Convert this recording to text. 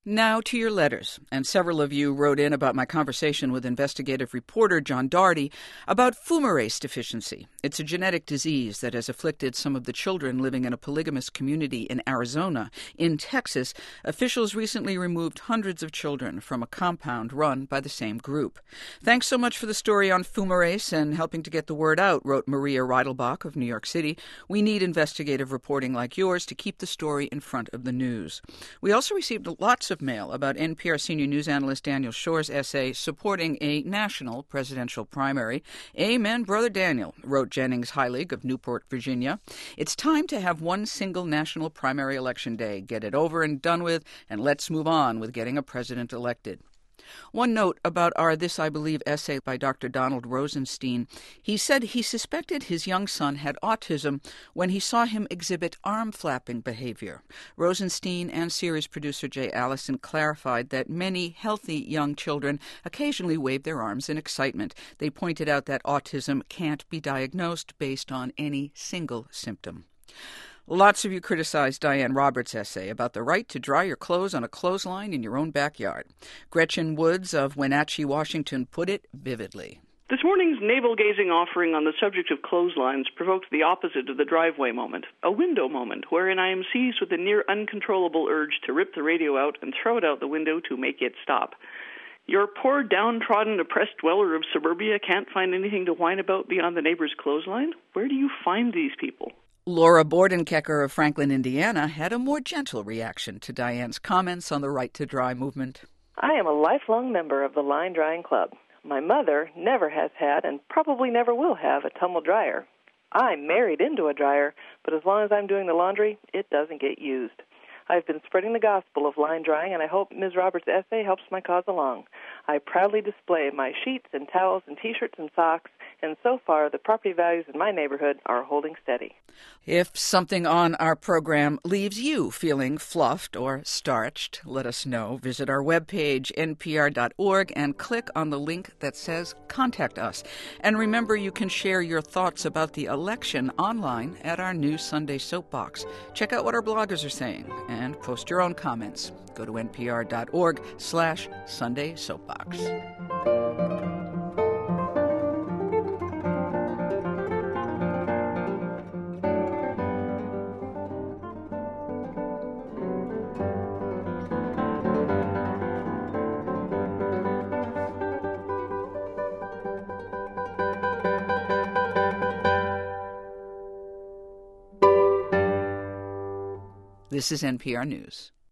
Now to your letters, and several of you wrote in about my conversation with investigative reporter John Daugherty about fumarase deficiency. It's a genetic disease that has afflicted some of the children living in a polygamous community in Arizona. In Texas, officials recently removed hundreds of children from a compound run by the same group. Thanks so much for the story on fumarase and helping to get the word out, wrote Maria Reidelbach of New York City. We need investigative reporting like yours to keep the story in front of the news. We also received lots of mail about NPR senior news analyst Daniel Schorr's essay supporting a national presidential primary. Amen, Brother Daniel, wrote Jennings Heilig of Newport, Virginia. It's time to have one single national primary election day. Get it over and done with, and let's move on with getting a president elected. One note about our This I Believe essay by Dr. Donald Rosenstein. He said he suspected his young son had autism when he saw him exhibit arm-flapping behavior. Rosenstein and series producer Jay Allison clarified that many healthy young children occasionally wave their arms in excitement. They pointed out that autism can't be diagnosed based on any single symptom. Lots of you criticized Diane Roberts' essay about the right to dry your clothes on a clothesline in your own backyard. Gretchen Woods of Wenatchee, Washington, put it vividly. This morning's navel-gazing offering on the subject of clotheslines provoked the opposite of the driveway moment, a window moment, wherein I am seized with a near uncontrollable urge to rip the radio out and throw it out the window to make it stop. Your poor, downtrodden, oppressed dweller of suburbia can't find anything to whine about beyond the neighbor's clothesline? Where do you find these people? Laura Bordenkecker of Franklin, Indiana, had a more gentle reaction to Diane's comments on the Right to Dry movement. I am a lifelong member of the Line Drying Club. My mother never has had and probably never will have a tumble dryer. I'm married into a dryer, but as long as I'm doing the laundry, it doesn't get used. I've been spreading the gospel of line drying, and I hope Ms. Roberts' essay helps my cause along. I proudly display my sheets and towels and T-shirts and socks, and so far the property values in my neighborhood are holding steady. If something on our program leaves you feeling fluffed or starched, let us know. Visit our webpage, npr.org, and click on the link that says Contact Us. And remember, you can share your thoughts about the election online at our new Sunday Soapbox. Check out what our bloggers are saying and post your own comments. Go to npr.org/Sunday Soapbox. This is NPR News.